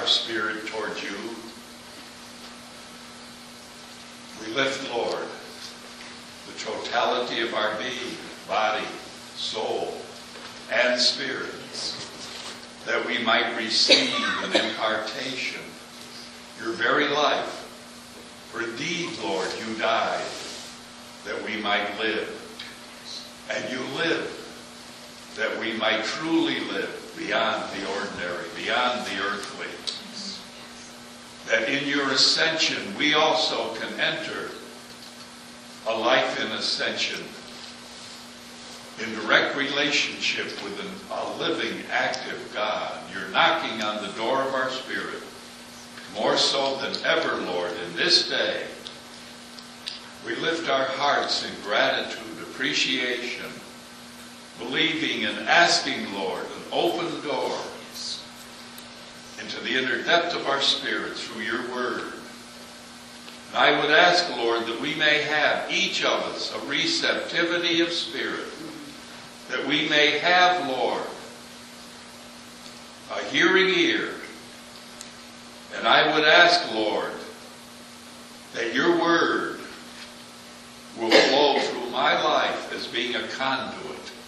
spirit toward you. We lift, Lord, the totality of our being, body, soul, and spirit, that we might receive an impartation, your very life. For indeed, Lord, you died that we might live. And you live that we might truly live beyond the ordinary, beyond the earthly. That in your ascension we also can enter a life in ascension, in direct relationship with a living, active God. You're knocking on the door of our spirit, more so than ever, Lord, in this day. We lift our hearts in gratitude, appreciation, believing and asking, Lord, an open door into the inner depth of our spirit through your word. And I would ask, Lord, that we may have, each of us, a receptivity of spirit, that we may have, Lord, a hearing ear. And I would ask, Lord, that your word will flow through my life as being a conduit.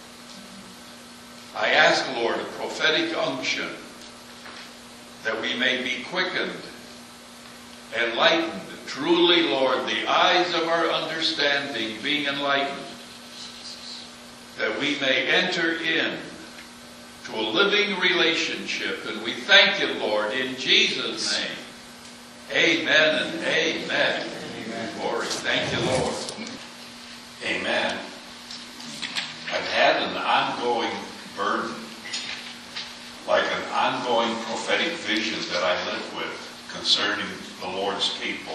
I ask, Lord, a prophetic unction, that we may be quickened, enlightened. Truly, Lord, the eyes of our understanding being enlightened, that we may enter in to a living relationship. And we thank you, Lord, in Jesus' name. Amen and amen. Amen. Glory. Thank you, Lord. Amen. I've had an ongoing burden, like an ongoing prophetic vision that I live with concerning the Lord's people.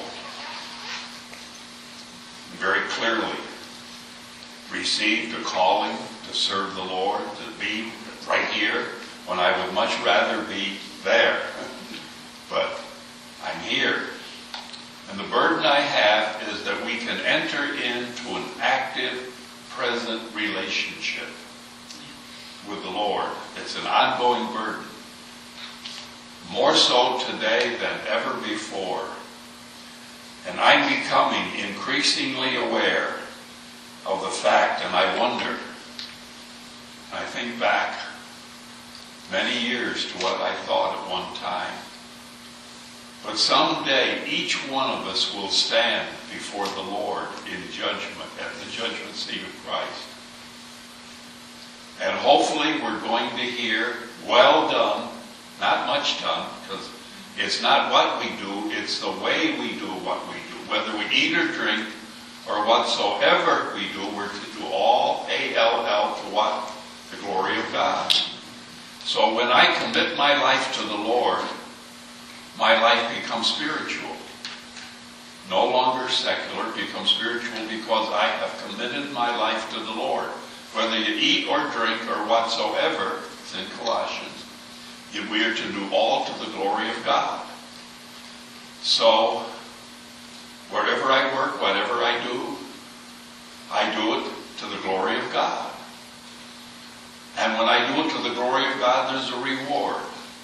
Very clearly received a calling to serve the Lord, to be right here when I would much rather be there. But I'm here. And the burden I have is that we can enter into an active, present relationship with the Lord. It's an ongoing burden. More so today than ever before. And I'm becoming increasingly aware of the fact, and I wonder, I think back many years to what I thought at one time. But someday each one of us will stand before the Lord in judgment, at the judgment seat of Christ. And hopefully we're going to hear, well done, not much done, because it's not what we do, it's the way we do what we do. Whether we eat or drink or whatsoever we do, we're to do all, A-L-L, to what? The glory of God. So when I commit my life to the Lord, my life becomes spiritual. No longer secular, becomes spiritual because I have committed my life to the Lord. Whether you eat or drink or whatsoever, it's in Colossians, we are to do all to the glory of God. So, wherever I work, whatever I do it to the glory of God. And when I do it to the glory of God, there's a reward.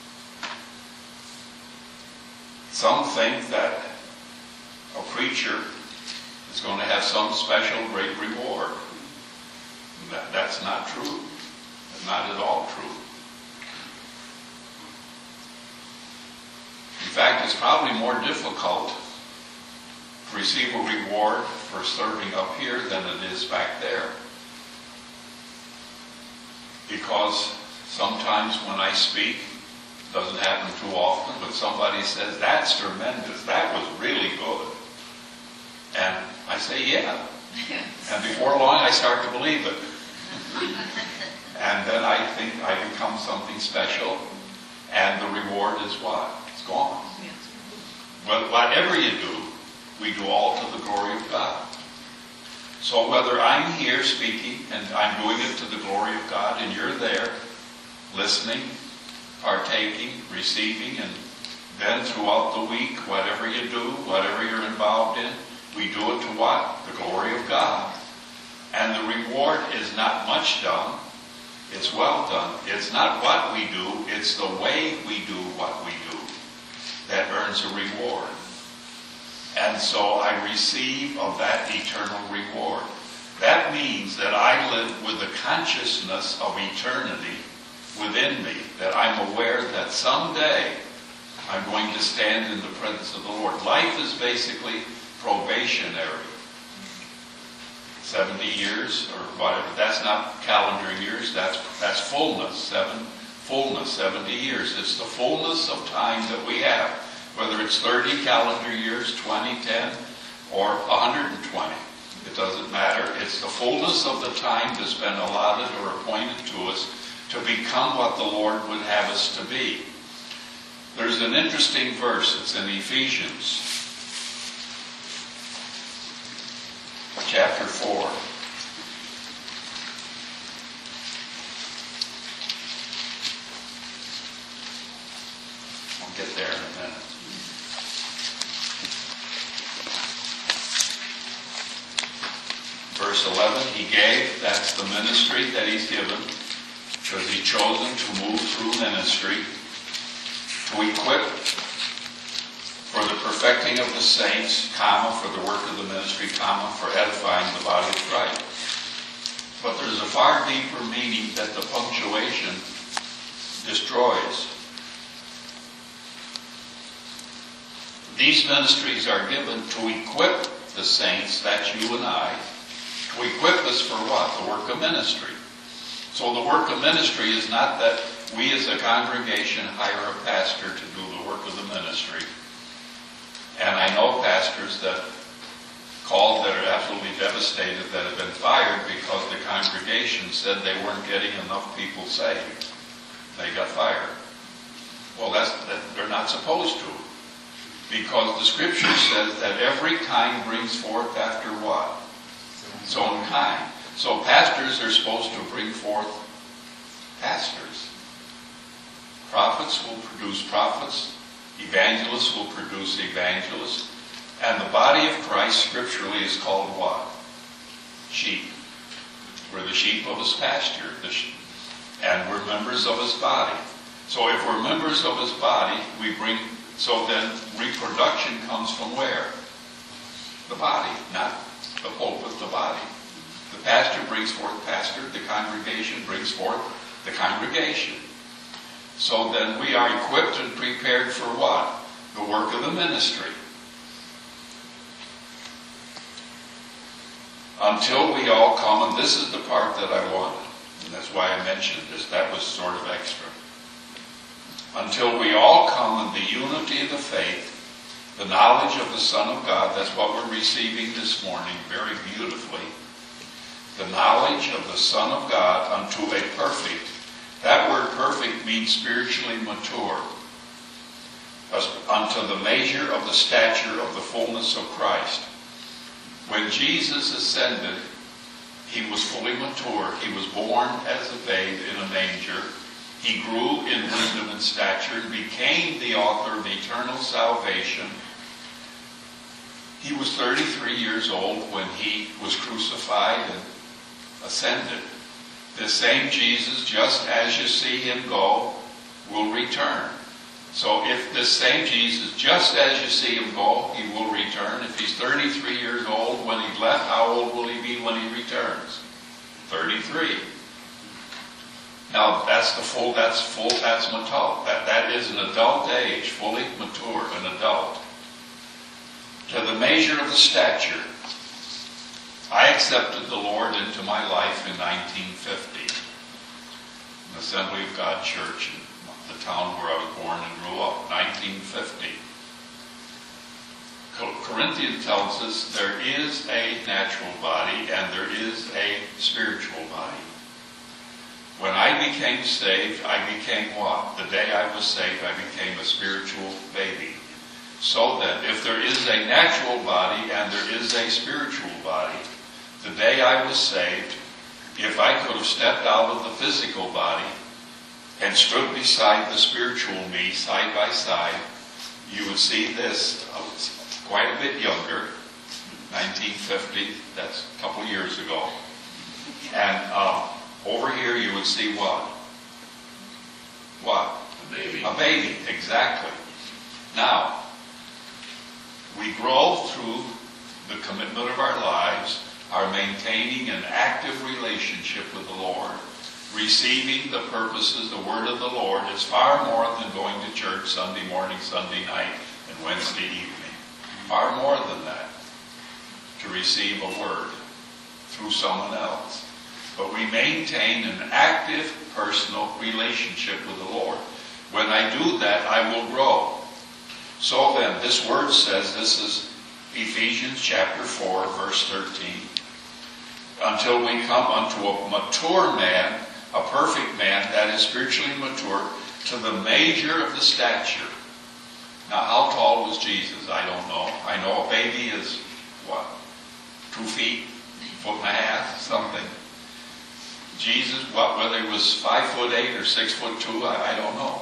Some think that a preacher is going to have some special great reward. That's not true. Not at all true. In fact, it's probably more difficult to receive a reward for serving up here than it is back there. Because sometimes when I speak, it doesn't happen too often, but somebody says, that's tremendous, that was really good. And I say, yeah. And before long I start to believe it. And then I think I become something special, and the reward is what? It's gone. But whatever you do, we do all to the glory of God. So whether I'm here speaking and I'm doing it to the glory of God, and you're there listening, partaking, receiving, and then throughout the week, whatever you do, whatever you're involved in, we do it to what? The glory of God. And the reward is not much done. It's well done. It's not what we do, it's the way we do what we do. that earns a reward. And so I receive of that eternal reward. That means that I live with the consciousness of eternity within me, that I'm aware that someday I'm going to stand in the presence of the Lord. Life is basically probationary. 70 years or whatever. That's not calendar years. That's fullness. Fullness, 70 years. It's the fullness of time that we have. Whether it's 30 calendar years, 20, 10, or 120. It doesn't matter. It's the fullness of the time that's been allotted or appointed to us to become what the Lord would have us to be. There's an interesting verse. It's in Ephesians chapter 4. I'll get there in a minute. Verse 11, he gave, that's the ministry that he's given, because he's chosen to move through ministry, to equip for the perfecting of the saints, comma, for the work of the ministry, comma, for edifying the body of Christ. But there's a far deeper meaning that the punctuation destroys. These ministries are given to equip the saints, that's you and I, to equip us for what? The work of ministry. So the work of ministry is not that we as a congregation hire a pastor to do the work of the ministry. And I know pastors that called that are absolutely devastated that have been fired because the congregation said they weren't getting enough people saved. They got fired. Well, they're not supposed to. Because the scripture says that every kind brings forth after what? Its own kind. So pastors are supposed to bring forth pastors. Prophets will produce prophets. Evangelists will produce evangelists. And the body of Christ scripturally is called what? Sheep. We're the sheep of his pasture. And we're members of his body. So if we're members of his body, so then reproduction comes from where? The body, not the pulpit, the body. The pastor brings forth pastor, the congregation brings forth the congregation. So then we are equipped and prepared for what? The work of the ministry. Until we all come, and this is the part that I wanted, and that's why I mentioned this, that was sort of extra. Until we all come in the unity of the faith, the knowledge of the Son of God, that's what we're receiving this morning very beautifully. The knowledge of the Son of God unto a perfect. That word perfect means spiritually mature. Unto the measure of the stature of the fullness of Christ. When Jesus ascended, he was fully mature. He was born as a babe in a manger. He grew in wisdom and stature and became the author of eternal salvation. He was 33 years old when he was crucified and ascended. The same Jesus, just as you see him go, will return. So if this same Jesus, just as you see him go, he will return. If he's 33 years old when he left, how old will he be when he returns? 33. Now that's mature. That is an adult age, fully mature, an adult. To the measure of the stature. I accepted the Lord into my life in 1950. The Assembly of God Church in the town where I was born and grew up, 1950. Corinthians tells us there is a natural body and there is a spiritual body. When I became saved, I became what? The day I was saved, I became a spiritual baby. So that if there is a natural body and there is a spiritual body, the day I was saved, if I could have stepped out of the physical body and stood beside the spiritual me side by side, you would see this. I was quite a bit younger, 1950, that's a couple years ago. And over here you would see what? What? A baby. A baby, exactly. Now, we grow through the commitment of our lives, our maintaining an active relationship with the Lord, receiving the purposes, the word of the Lord is far more than going to church Sunday morning, Sunday night, and Wednesday evening. Far more than that, to receive a word through someone else. But we maintain an active personal relationship with the Lord. When I do that, I will grow. So then, this word says, this is Ephesians chapter 4, verse 13. Until we come unto a mature man, a perfect man, that is spiritually mature, to the measure of the stature. Now, how tall was Jesus? I don't know. I know a baby is, 2 feet, foot and a half, something. Jesus, whether he was 5'8" or 6'2", I don't know.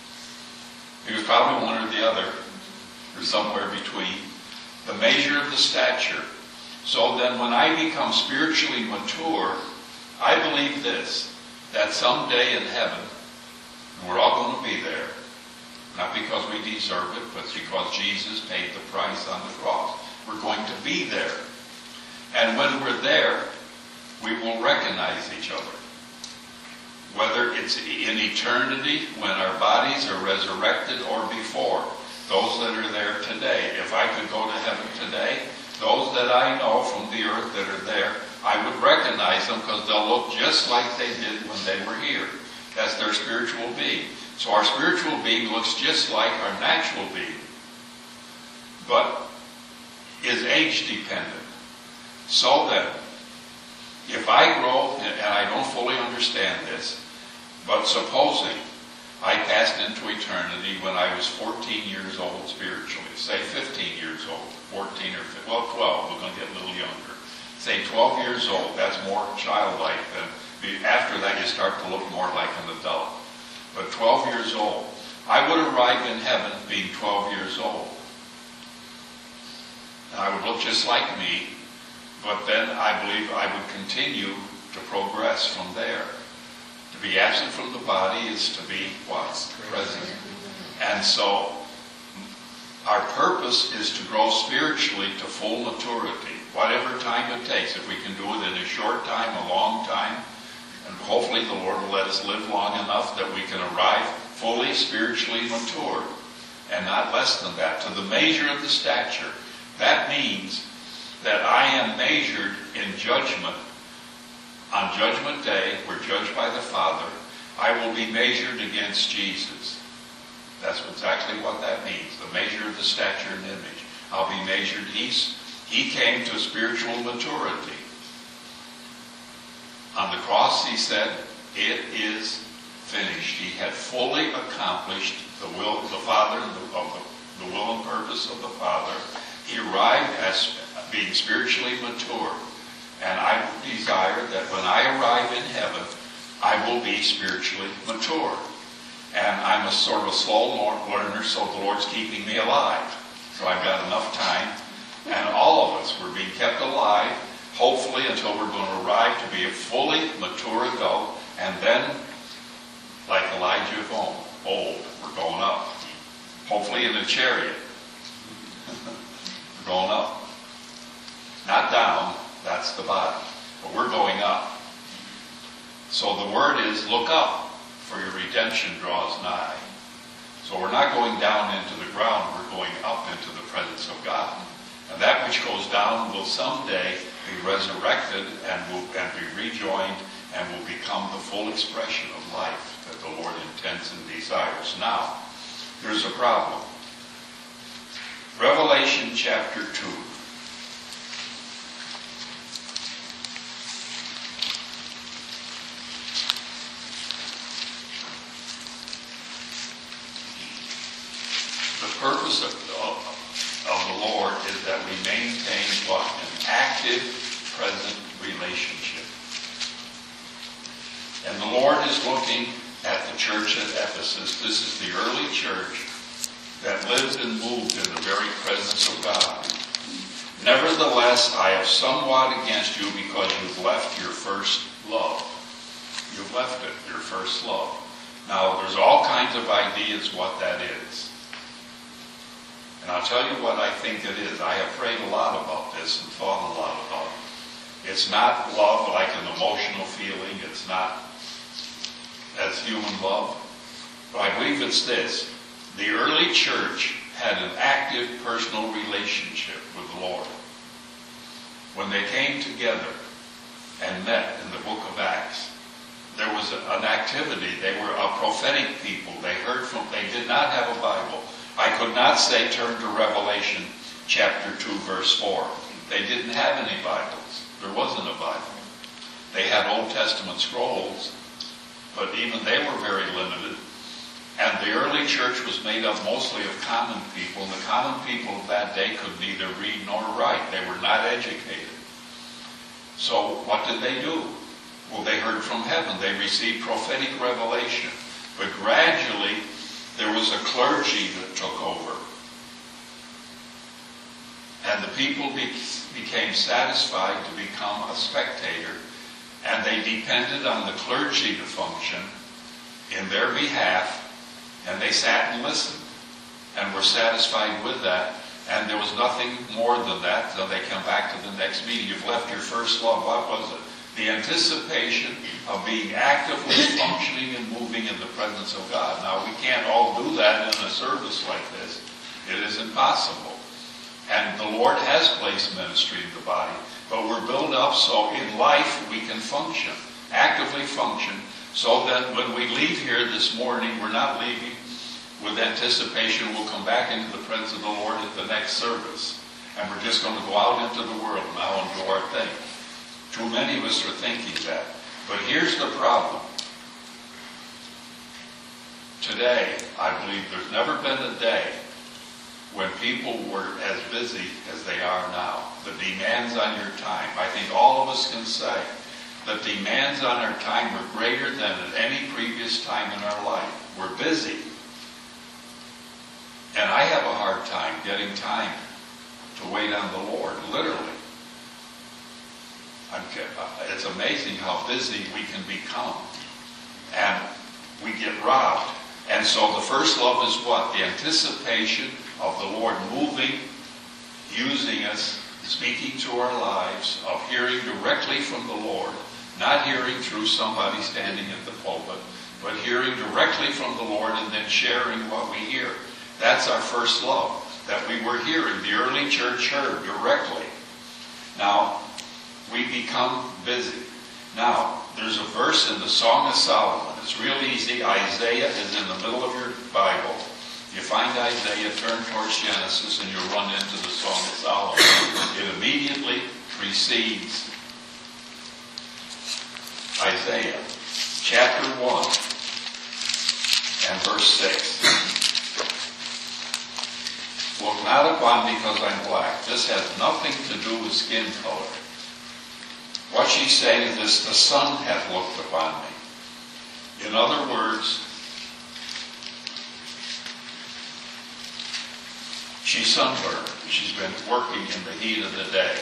He was probably one or the other, or somewhere between. The measure of the stature. So then when I become spiritually mature, I believe this, that someday in heaven, and we're all going to be there, not because we deserve it, but because Jesus paid the price on the cross. We're going to be there. And when we're there, we will recognize each other. Whether it's in eternity, when our bodies are resurrected, or before. Those that are there today. If I could go to heaven today, those that I know from the earth that are there, I would recognize them because they'll look just like they did when they were here. That's their spiritual being. So our spiritual being looks just like our natural being, but is age dependent. So then, if I grow, and I don't fully understand this, but supposing I passed into eternity when I was 14 years old spiritually, say 15 years old, 14 or 15, well 12, we're going to get a little younger. Say 12 years old, that's more childlike than, after that you start to look more like an adult. But 12 years old, I would arrive in heaven being 12 years old. And I would look just like me, but then I believe I would continue to progress from there. To be absent from the body is to be what? Present. And so our purpose is to grow spiritually to full maturity, whatever time it takes. If we can do it in a short time, a long time, and hopefully the Lord will let us live long enough that we can arrive fully spiritually mature, and not less than that, to the measure of the stature. That means that I am measured in judgment. On Judgment Day, we're judged by the Father. I will be measured against Jesus. That's exactly what that means, the measure of the stature and image. I'll be measured. He came to spiritual maturity. On the cross, he said, it is finished. He had fully accomplished the will of the Father, the will and purpose of the Father. He arrived as being spiritually mature. And I desire that when I arrive in heaven, I will be spiritually mature. And I'm a sort of a slow learner, so the Lord's keeping me alive. So I've got enough time. And all of us, we're being kept alive, hopefully until we're going to arrive to be a fully mature adult. And then, like Elijah of old, we're going up. Hopefully in a chariot. We're going up. Not down. That's the body. But we're going up. So the word is, look up, for your redemption draws nigh. So we're not going down into the ground, we're going up into the presence of God. And that which goes down will someday be resurrected and be rejoined and will become the full expression of life that the Lord intends and desires. Now, there's a problem. Revelation chapter 2. The purpose of the Lord is that we maintain what? An active, present relationship. And the Lord is looking at the church at Ephesus. This is the early church that lived and moved in the very presence of God. Nevertheless, I have somewhat against you because you've left your first love. You've left it, your first love. Now, there's all kinds of ideas what that is. And I'll tell you what I think it is. I have prayed a lot about this and thought a lot about it. It's not love like an emotional feeling. It's not as human love. But I believe it's this. The early church had an active personal relationship with the Lord. When they came together and met in the book of Acts, there was an activity. They were a prophetic people. They did not have a Bible. I could not say turn to Revelation chapter 2 verse 4. They didn't have any Bibles. There wasn't a Bible. They had Old Testament scrolls, but even they were very limited. And the early church was made up mostly of common people. And the common people of that day could neither read nor write. They were not educated. So what did they do? Well, they heard from heaven. They received prophetic revelation. But gradually, there was a clergy that took over. And the people became satisfied to become a spectator. And they depended on the clergy to function in their behalf. And they sat and listened and were satisfied with that. And there was nothing more than that. So they come back to the next meeting. You've left your first love. What was it? The anticipation of being actively functioning and moving in the presence of God. Now, we can't all do that in a service like this. It is impossible. And the Lord has placed ministry in the body. But we're built up so in life we can function, actively function, so that when we leave here this morning, we're not leaving with anticipation we'll come back into the presence of the Lord at the next service. And we're just going to go out into the world now and do our thing. Too many of us are thinking that. But here's the problem. Today, I believe there's never been a day when people were as busy as they are now. The demands on your time. I think all of us can say that demands on our time are greater than at any previous time in our life. We're busy. And I have a hard time getting time to wait on the Lord, literally. It's amazing how busy we can become. And we get robbed. And so the first love is what? The anticipation of the Lord moving, using us, speaking to our lives, of hearing directly from the Lord, not hearing through somebody standing at the pulpit, but hearing directly from the Lord and then sharing what we hear. That's our first love, that we were hearing. The early church heard directly. Now, we become busy. Now, there's a verse in the Song of Solomon. It's real easy. Isaiah is in the middle of your Bible. You find Isaiah, turn towards Genesis, and you'll run into the Song of Solomon. It immediately precedes Isaiah, chapter 1 and verse 6. Look not upon me because I'm black. This has nothing to do with skin color. What she's saying is this: the sun hath looked upon me. In other words, she's sunburned. She's been working in the heat of the day.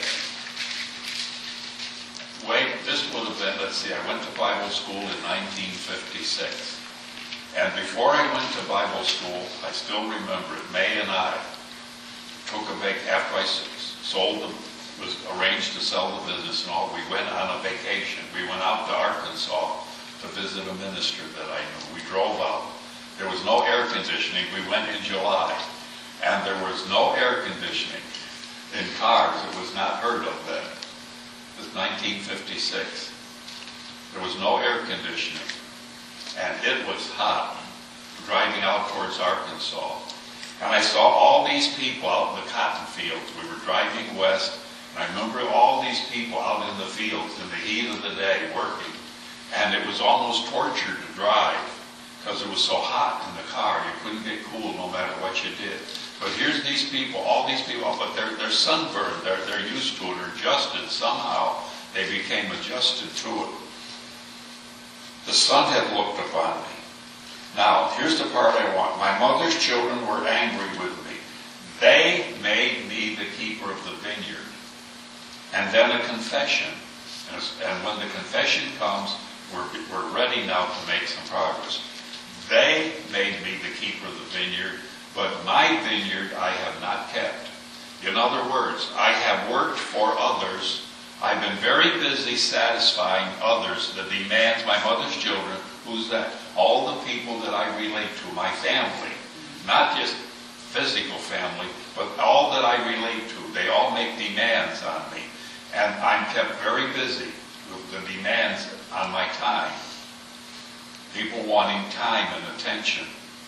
This would have been, I went to Bible school in 1956. And before I went to Bible school, I still remember it, May and I took a vacation. After I was arranged to sell the business and all, we went on a vacation. We went out to Arkansas to visit a minister that I knew. We drove out. There was no air conditioning. We went in July. And there was no air conditioning in cars. It was not heard of then. It was 1956. There was no air conditioning. And it was hot, driving out towards Arkansas. And I saw all these people out in the cotton fields. We were driving west, and I remember all these people out in the fields in the heat of the day working. And it was almost torture to drive because it was so hot in the car. You couldn't get cool no matter what you did. But here's these people, all these people, but they're sunburned. They're used to it or adjusted somehow. They became adjusted to it. The sun had looked upon me. Now, here's the part I want. My mother's children were angry with me. They made me the keeper of the vineyard. And then a confession. And when the confession comes, we're ready now to make some progress. They made me the keeper of the vineyard. but my vineyard I have not kept. In other words, I have worked for others. I've been very busy satisfying others, the demands, my mother's children. Who's that? All the people that I relate to, my family. Not just physical family, but all that I relate to. They all make demands on me. And I'm kept very busy with the demands on my time. People wanting time and attention.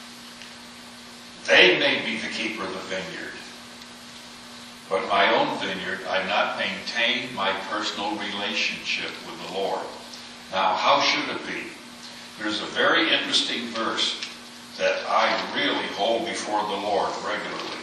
They may be the keeper of the vineyard. But my own vineyard, I've not maintained my personal relationship with the Lord. Now, how should it be? There's a very interesting verse that I really hold before the Lord regularly.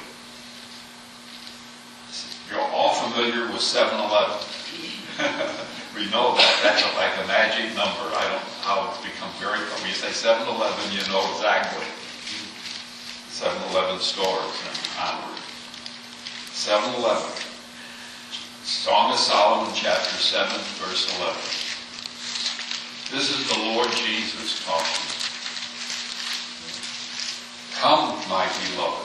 You're all familiar with 7-Eleven. We know that. That's like a magic number. I don't know how it's become very... When you say 7-Eleven, you know exactly. 7-Eleven stores and onward. 7-Eleven. Song of Solomon, chapter 7, verse 11. This is the Lord Jesus talking. Come, my beloved.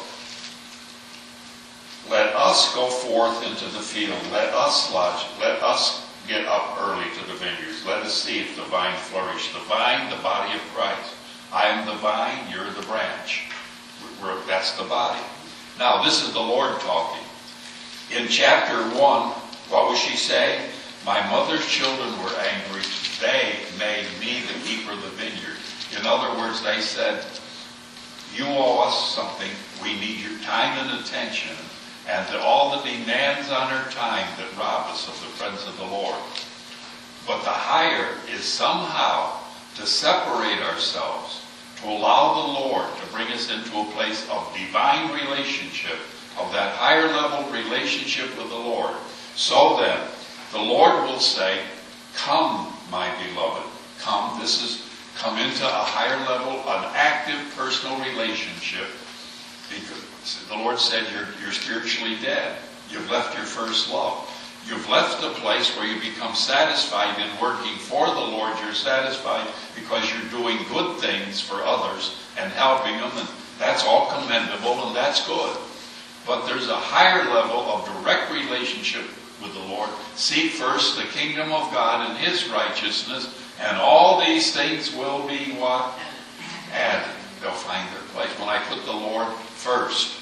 Let us go forth into the field. Let us lodge. Let us get up early to the vineyards. Let us see if the vine flourish. The vine, the body of Christ. I am the vine, you're the branch. That's the body. Now, this is the Lord talking. In chapter 1, what was she saying? My mother's children were angry. They made me the keeper of the vineyard. In other words, they said, you owe us something. We need your time and attention. And all the demands on our time that rob us of the presence of the Lord. But the higher is somehow to separate ourselves, to allow the Lord to bring us into a place of divine relationship, of that higher level relationship with the Lord. So then, the Lord will say, come, my beloved, come. This is come into a higher level, an active personal relationship. Because the Lord said you're spiritually dead. You've left your first love. You've left the place where you become satisfied in working for the Lord. You're satisfied because you're doing good things for others and helping them, and that's all commendable and that's good. But there's a higher level of direct relationship with the Lord. Seek first the kingdom of God and His righteousness, and all these things will be what? Added. They'll find their place. When I put the Lord first.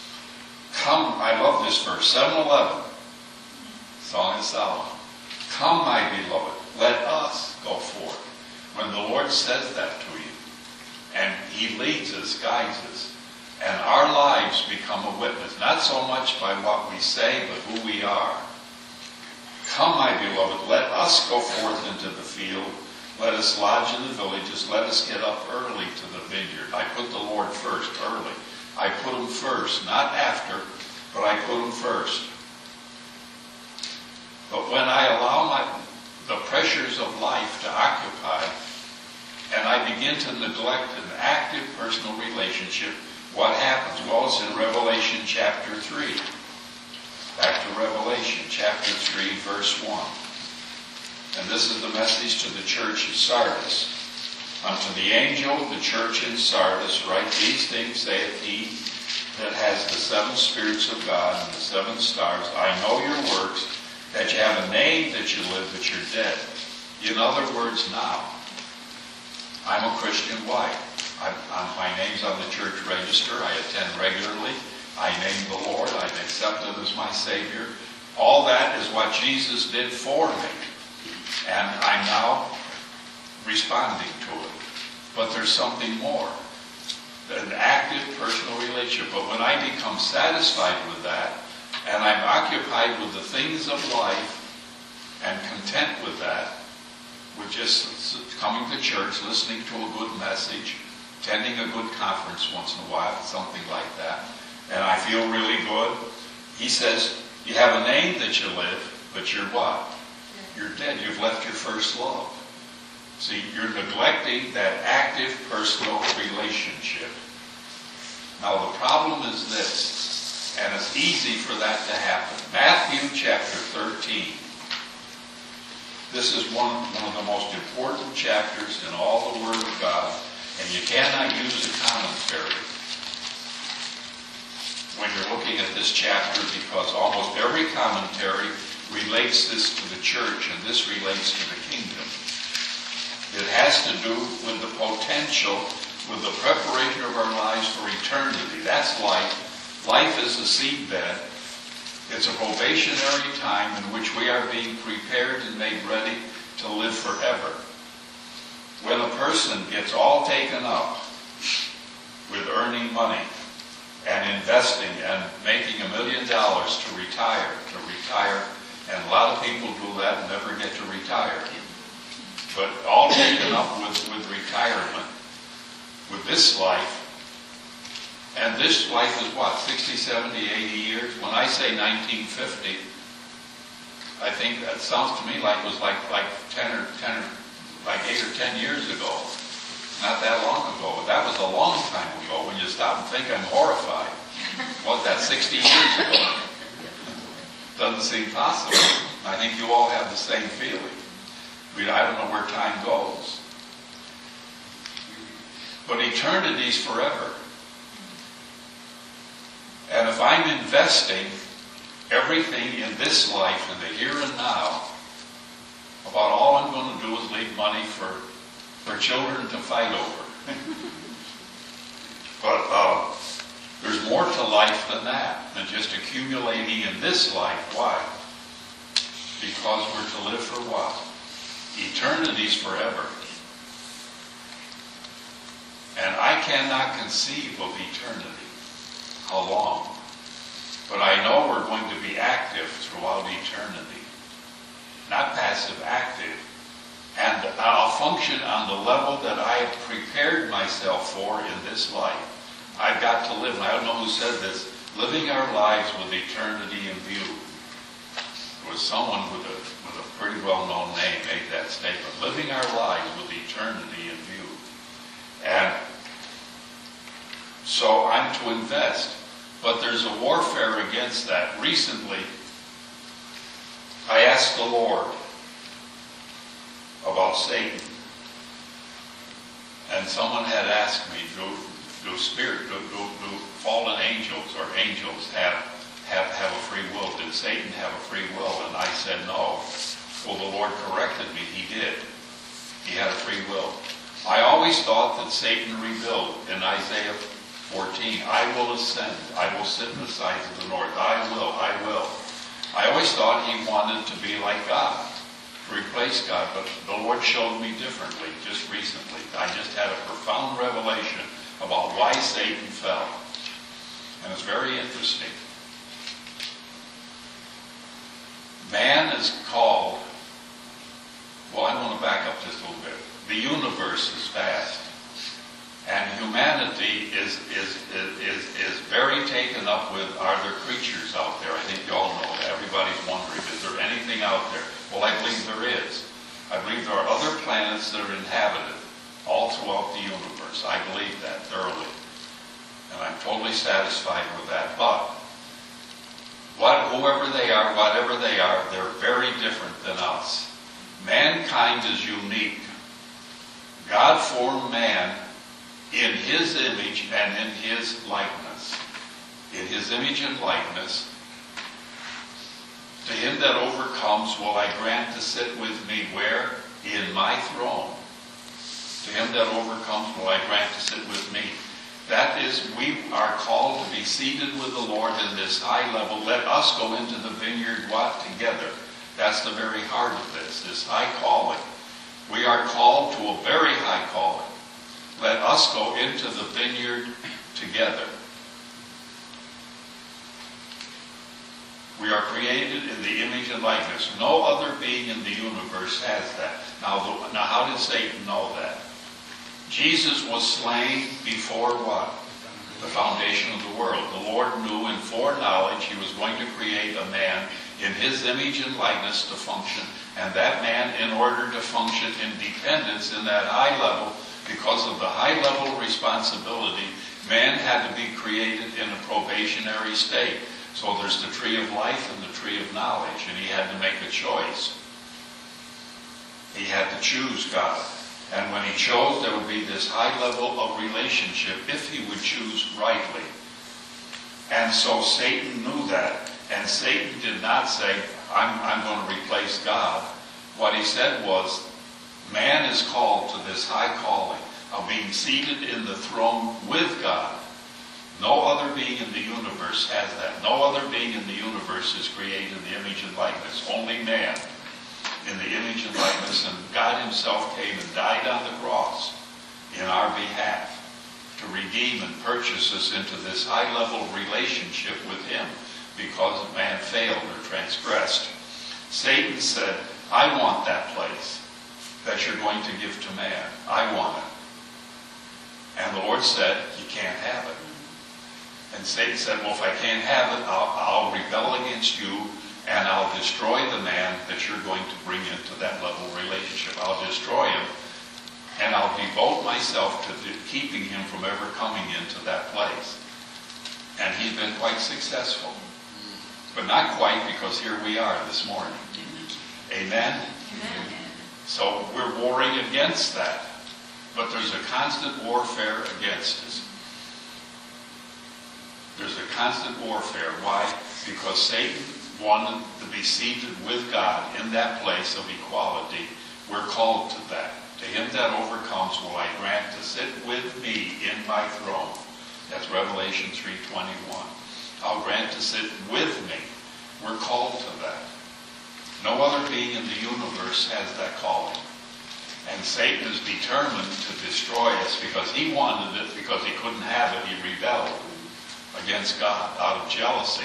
Come, I love this verse, 7-Eleven, Song of Solomon. Come, my beloved, let us go forth. When the Lord says that to you, and He leads us, guides us, and our lives become a witness, not so much by what we say, but who we are. Come, my beloved, let us go forth into the field. Let us lodge in the villages. Let us get up early to the vineyard. I put the Lord first, early. I put Him first, not after, but I put Him first. But when I allow the pressures of life to occupy, and I begin to neglect an active personal relationship, what happens? Well, it's in Revelation chapter 3. Back to Revelation chapter 3, verse 1. And this is the message to the church at Sardis. Unto the angel of the church in Sardis write, these things saith he that has the 7 spirits of God and the 7 stars. I know your works, that you have a name that you live, but you're dead. In other words, now, I'm a Christian wife. My name's on the church register. I attend regularly. I name the Lord. I've accepted Him as my Savior. All that is what Jesus did for me. And I'm now responding to it. But there's something more. An active personal relationship. But when I become satisfied with that, and I'm occupied with the things of life, and content with that, with just coming to church, listening to a good message, attending a good conference once in a while, something like that, and I feel really good, He says, you have a name that you live, but you're what? You're dead. You've left your first love. See, you're neglecting that active personal relationship. Now, the problem is this, and it's easy for that to happen. Matthew chapter 13. This is one of the most important chapters in all the Word of God, and you cannot use a commentary. you're looking at this chapter, because almost every commentary relates this to the church, and this relates to the kingdom. It has to do with the potential, with the preparation of our lives for eternity. That's life. Life is a seedbed. It's a probationary time in which we are being prepared and made ready to live forever. When a person gets all taken up with earning money and investing and making $1 million to retire, and a lot of people do that and never get to retire. But all taken up with retirement, with this life, and this life is what, 60, 70, 80 years? When I say 1950, I think that sounds to me like it was like 8 or 10 years ago. Not that long ago. But that was a long time ago. When you stop and think, I'm horrified. Was that 60 years ago? Doesn't seem possible. I think you all have the same feeling. I don't know where time goes. But eternity's forever. And if I'm investing everything in this life, in the here and now, about all I'm going to do is leave money for children to fight over. But there's more to life than that, than just accumulating in this life. Why? Because we're to live for what? Eternity's forever. And I cannot conceive of eternity. How long? But I know we're going to be active throughout eternity. Not passive, active. And I'll function on the level that I have prepared myself for in this life. I've got to live. And I don't know who said this. Living our lives with eternity in view. There was someone with a pretty well-known name made that statement. Living our lives with eternity in view. And so I'm to invest. But there's a warfare against that. Recently, I asked the Lord about Satan. And someone had asked me, do fallen angels or angels have a free will? Did Satan have a free will? And I said no. Well, the Lord corrected me. He did. He had a free will. I always thought that Satan rebelled in Isaiah 14. I will ascend. I will sit in the sides of the north. I will. I always thought he wanted to be like God, to replace God. But the Lord showed me differently just recently. I just had a profound revelation about why Satan fell. And it's very interesting. Man is called, well, I want to back up just a little bit. The universe is vast. And humanity is very taken up with, are there creatures out there? I think you all know that. Everybody's wondering, is there anything out there? Well, I believe there is. I believe there are other planets that are inhabited all throughout the universe. I believe that thoroughly. And I'm totally satisfied with that. But whoever they are, whatever they are, they're very different than us. Mankind is unique. God formed man in his image and in his likeness. In his image and likeness. To him that overcomes will I grant to sit with me where? In my throne. To him that overcomes will I grant to sit with me. That is, we are called to be seated with the Lord in this high level. Let us go into the vineyard, what? Together. That's the very heart of this high calling. We are called to a very high calling. Let us go into the vineyard together. We are created in the image and likeness. No other being in the universe has that. Now how did Satan know that? Jesus was slain before what? The foundation of the world. The Lord knew in foreknowledge he was going to create a man in his image and likeness to function. And that man, in order to function in dependence in that high level, because of the high level responsibility, man had to be created in a probationary state. So there's the tree of life and the tree of knowledge, and he had to make a choice. He had to choose God. And when he chose, there would be this high level of relationship if he would choose rightly. And so Satan knew that. And Satan did not say, I'm going to replace God. What he said was, man is called to this high calling of being seated in the throne with God. No other being in the universe has that. No other being in the universe is created in the image and likeness. Only man in the image and likeness. And God himself came and died on the cross in our behalf to redeem and purchase us into this high-level relationship with him because man failed or transgressed. Satan said, I want that place that you're going to give to man. I want it. And the Lord said, you can't have it. And Satan said, well, if I can't have it, I'll rebel against you and I'll destroy the man that you're going to bring into that level of relationship. I'll destroy him and I'll devote myself to keeping him from ever coming into that place. And he's been quite successful. But not quite, because here we are this morning. Amen? Amen. So we're warring against that. But there's a constant warfare against us. There's a constant warfare. Why? Because Satan wanted to be seated with God in that place of equality. We're called to that. To him that overcomes will I grant to sit with me in my throne. That's Revelation 3:21. I'll grant to sit with me. We're called to that. No other being in the universe has that calling. And Satan is determined to destroy us because he wanted it, because he couldn't have it. He rebelled against God out of jealousy.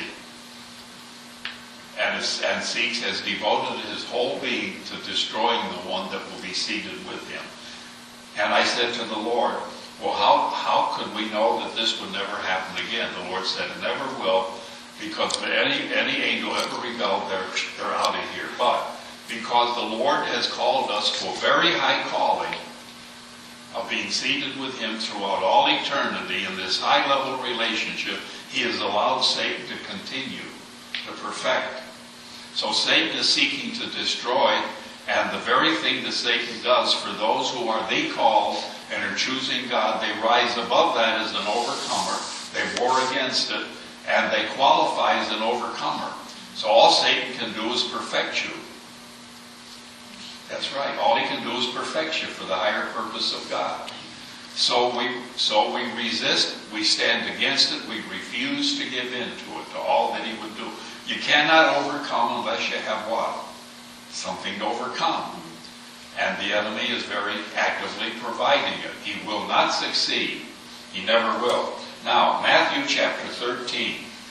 And has devoted his whole being to destroying the one that will be seated with him. And I said to the Lord, well, how could we know that this would never happen again? The Lord said, it never will, because if any angel ever rebelled, they're out of here. But because the Lord has called us to a very high calling of being seated with him throughout all eternity in this high-level relationship, he has allowed Satan to continue to perfect. So Satan is seeking to destroy, and the very thing that Satan does for those who are the called and are choosing God, they rise above that as an overcomer. They war against it, and they qualify as an overcomer. So all Satan can do is perfect you. That's right. All he can do is perfect you for the higher purpose of God. So we resist, we stand against it, we refuse to give in to it, to all that he would do. You cannot overcome unless you have what? Something to overcome. And the enemy is very actively providing it. He will not succeed. He never will. Now, Matthew chapter 13.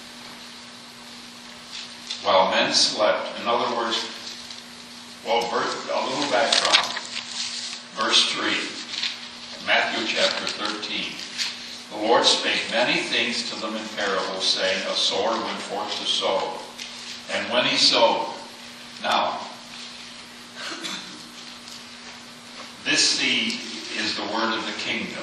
While men slept, in other words, well, a little background. Verse 3, Matthew chapter 13. The Lord spake many things to them in parables, saying, a sower went forth to sow. And when he sowed, now, this seed is the word of the kingdom.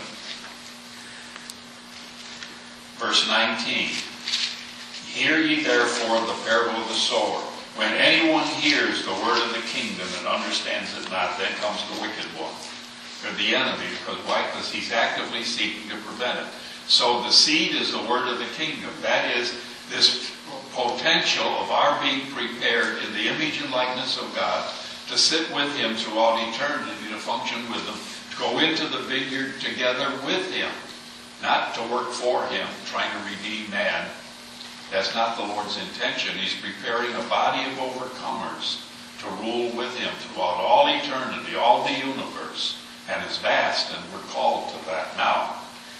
Verse 19. Hear ye therefore the parable of the sower. When anyone hears the word of the kingdom and understands it not, then comes the wicked one, or the enemy. Because why? Because he's actively seeking to prevent it. So the seed is the word of the kingdom. That is this potential of our being prepared in the image and likeness of God to sit with him throughout eternity, to function with him, to go into the vineyard together with him, not to work for him, trying to redeem man. That's not the Lord's intention. He's preparing a body of overcomers to rule with him throughout all eternity, all the universe, and it's vast, and we're called to that. Now,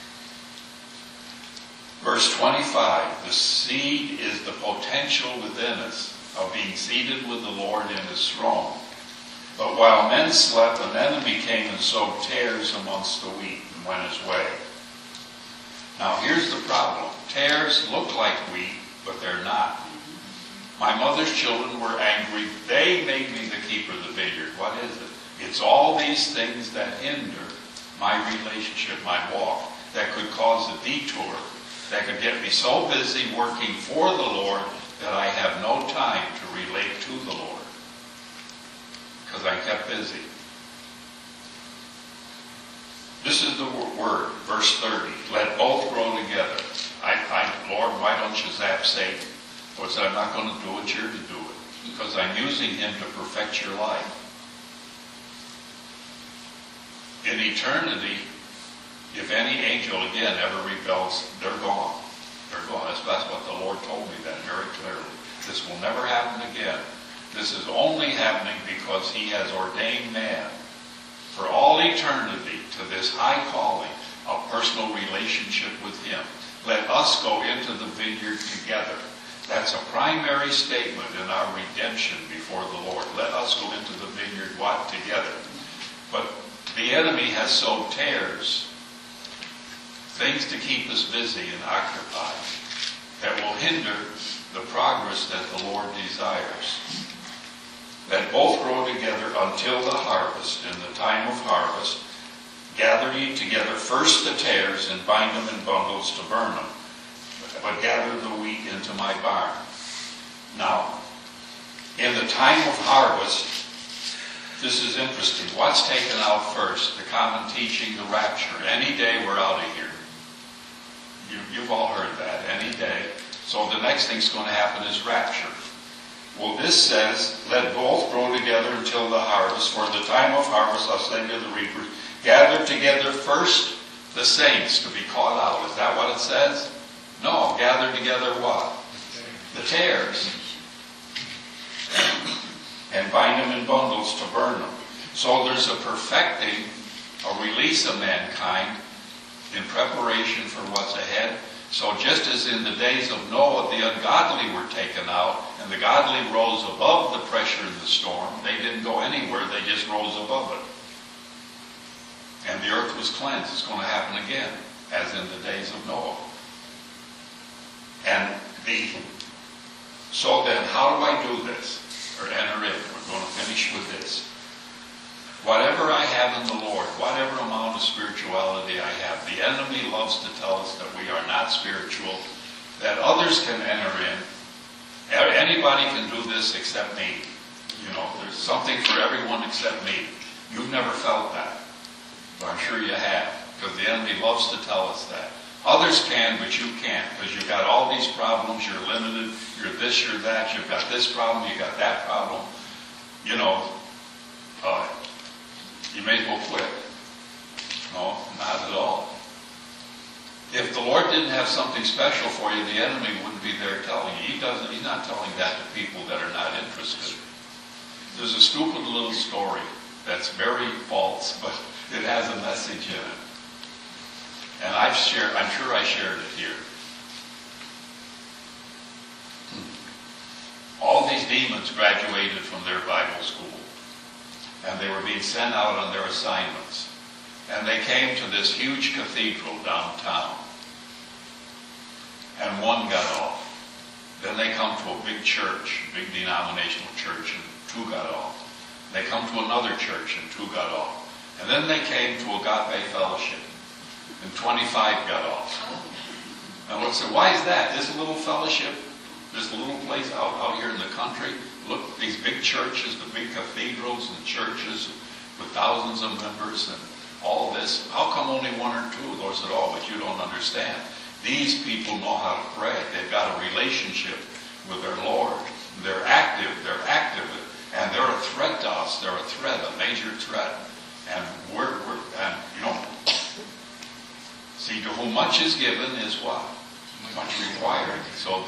verse 25, the seed is the potential within us of being seated with the Lord in his throne. But while men slept, an enemy came and sowed tares amongst the wheat and went his way. Now here's the problem. Tares look like wheat, but they're not. My mother's children were angry. They made me the keeper of the vineyard. What is it? It's all these things that hinder my relationship, my walk, that could cause a detour, that could get me so busy working for the Lord that I have no time to relate to the Lord. Because I kept busy. This is the word, verse 30. Let both grow together. Lord, why don't you zap Satan? Lord said, I'm not going to do it, you're to do it. Because I'm using him to perfect your life. In eternity, if any angel again ever rebels, they're gone. They're gone. That's what the Lord told me that very clearly. This will never happen again. This is only happening because he has ordained man for all eternity to this high calling of personal relationship with him. Let us go into the vineyard together. That's a primary statement in our redemption before the Lord. Let us go into the vineyard, what? Together. But the enemy has sowed tares, things to keep us busy and occupied, that will hinder the progress that the Lord desires. That both grow together until the harvest. In the time of harvest, gather ye together first the tares and bind them in bundles to burn them. But gather the wheat into my barn. Now, in the time of harvest, this is interesting. What's taken out first? The common teaching, the rapture. Any day we're out of here. You've all heard that. Any day. So the next thing's going to happen is rapture. Well, this says, let both grow together until the harvest. For the time of harvest, I'll say to the reapers, gather together first the saints to be caught out. Is that what it says? No, gather together what? The tares. And bind them in bundles to burn them. So there's a perfecting, a release of mankind in preparation for what's ahead. So just as in the days of Noah, the ungodly were taken out, and the godly rose above the pressure of the storm. They didn't go anywhere, they just rose above it. And the earth was cleansed. It's going to happen again, as in the days of Noah. And so then, how do I do this? Or enter in. We're going to finish with this. Whatever I have in the Lord, whatever amount of spirituality I have, the enemy loves to tell us that we are not spiritual, that others can enter in. Anybody can do this except me. You know, there's something for everyone except me. You've never felt that. But I'm sure you have, because the enemy loves to tell us that. Others can, but you can't, because you've got all these problems, you're limited, you're this, you're that, you've got this problem, you've got that problem. You know, you may as well quit. No, not at all. If the Lord didn't have something special for you, the enemy wouldn't be there telling you. He's not telling that to people that are not interested. There's a stupid little story that's very false, but it has a message in it. And I'm sure I shared it here. All these demons graduated from their Bible school. And they were being sent out on their assignments. And they came to this huge cathedral downtown. And one got off. Then they come to a big church, a big denominational church, and two got off. They come to another church, and two got off. And then they came to Agape Fellowship, and 25 got off. And I would say, why is that? This little fellowship, this little place out here in the country, look, these big churches, the big cathedrals and churches with thousands of members and all this. How come only one or two? Lord said, oh, but you don't understand. These people know how to pray. They've got a relationship with their Lord. They're active, and they're a threat to us. They're a threat, a major threat. And and you know, see, to whom much is given is what? Much required. So,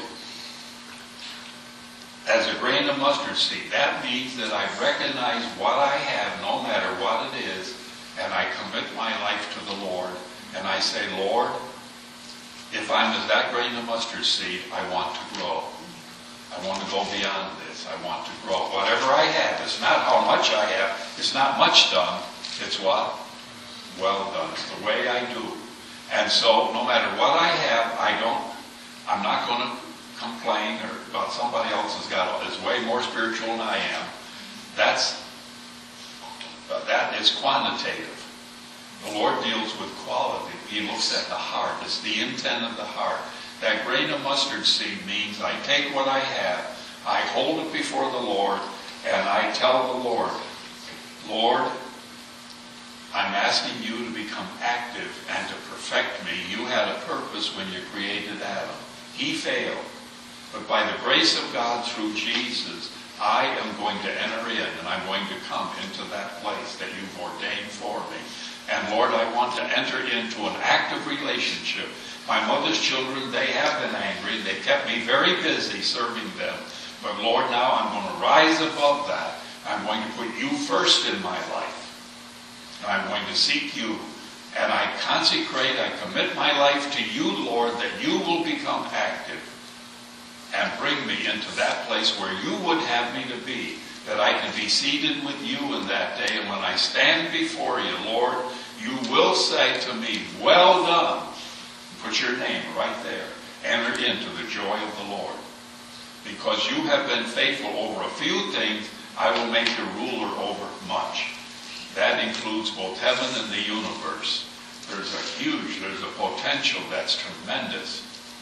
as a grain of mustard seed, that means that I recognize what I have, no matter what it is, and I commit my life to the Lord, and I say, Lord, if I'm as that grain of mustard seed, I want to grow. I want to go beyond this. I want to grow. Whatever I have, it's not how much I have. It's not much done. It's what? Well done. It's the way I do. And so, no matter what I have, I'm not going to complain or about somebody else is way more spiritual than I am. That is quantitative. The Lord deals with quality. He looks at the heart. It's the intent of the heart. That grain of mustard seed means I take what I have, I hold it before the Lord, and I tell the Lord, Lord, I'm asking you to become active and to perfect me. You had a purpose when you created Adam. He failed. But by the grace of God through Jesus, I am going to enter in, and I'm going to come into that place that you've ordained for me. And Lord, I want to enter into an active relationship. My mother's children, they have been angry. They kept me very busy serving them. But Lord, now I'm going to rise above that. I'm going to put you first in my life. And I'm going to seek you. And I consecrate, I commit my life to you, Lord, that you will become active and bring me into that place where you would have me to be, that I can be seated with you in that day. And when I stand before you, Lord, you will say to me, well done. Put your name right there. Enter into the joy of the Lord. Because you have been faithful over a few things, I will make you ruler over much. That includes both heaven and the universe. There's a potential that's tremendous.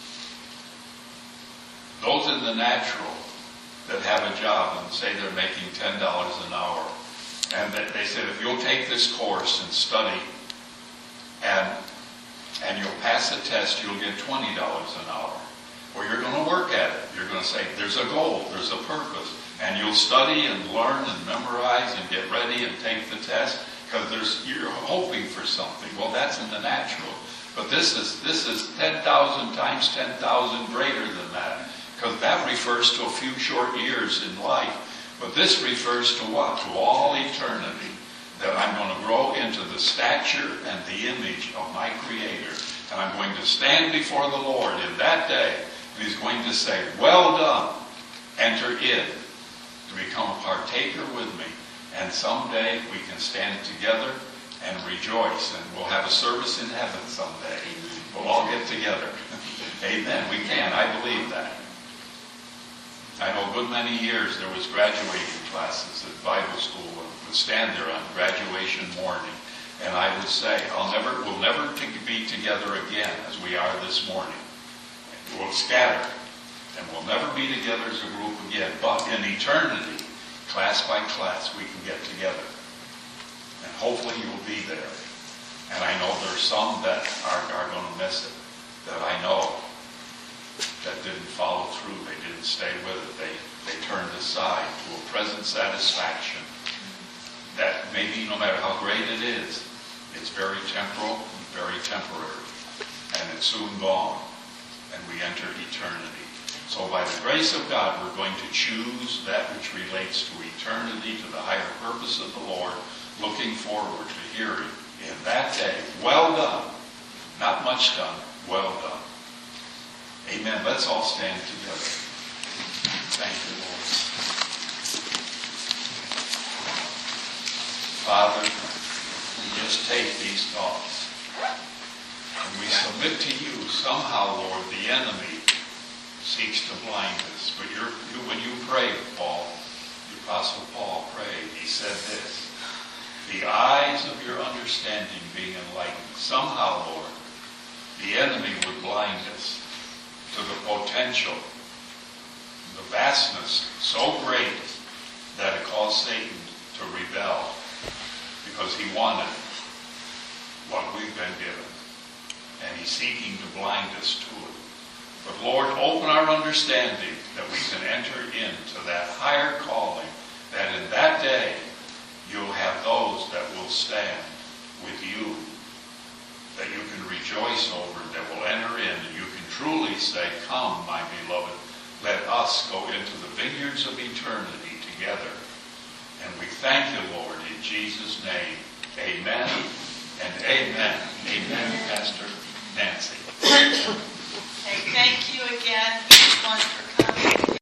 Those in the natural that have a job and say they're making $10 an hour, and they said, if you'll take this course and study and you'll pass the test, you'll get $20 an hour. Or you're going to work at it. You're going to say, there's a goal, there's a purpose. And you'll study and learn and memorize and get ready and take the test because you're hoping for something. Well, that's in the natural. But this is 10,000 times 10,000 greater than that. Because that refers to a few short years in life. But this refers to what? To all eternity. That I'm going to grow into the stature and the image of my Creator. And I'm going to stand before the Lord in that day. And He's going to say, well done. Enter in to become a partaker with me. And someday we can stand together and rejoice. And we'll have a service in heaven someday. We'll all get together. Amen. We can. I believe that. I know a good many years there was graduating classes at Bible school and would stand there on graduation morning. And I would say, we'll never be together again as we are this morning. We'll scatter. And we'll never be together as a group again. But in eternity, class by class, we can get together. And hopefully you'll be there. And I know there's some that are going to miss it. That I know that didn't follow through. They didn't stay with it. They turned aside to a present satisfaction that maybe no matter how great it is, it's very temporal and very temporary. And it's soon gone. And we enter eternity. So by the grace of God, we're going to choose that which relates to eternity, to the higher purpose of the Lord, looking forward to hearing in that day, well done. Not much done, well done. Amen. Let's all stand together. Thank you, Lord. Father, we just take these thoughts and we submit to you. Somehow, Lord, the enemy seeks to blind us. But when you prayed, Paul, the Apostle Paul prayed, he said this, the eyes of your understanding being enlightened. Somehow, Lord, the enemy would blind us to the potential, the vastness so great that it caused Satan to rebel because he wanted what we've been given. And he's seeking to blind us to it. But Lord, open our understanding that we can enter into that higher calling, that in that day you'll have those that will stand with you, that you can rejoice over, that will enter in, and you can truly say, come, my beloved, let us go into the vineyards of eternity together. And we thank you, Lord, in Jesus' name. Amen and amen. Amen, Pastor Nancy. Thank you again.